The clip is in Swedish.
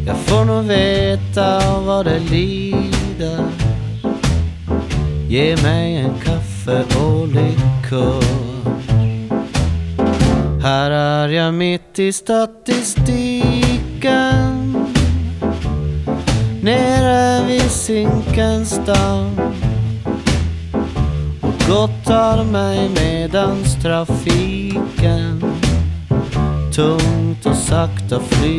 Jag får nog veta vad det lider. Ge mig en kaffe och likör. Här är jag mitt i statistiken, nere vid Zinkensdamm, och gottar mig medans trafiken tungt och sakta flyger.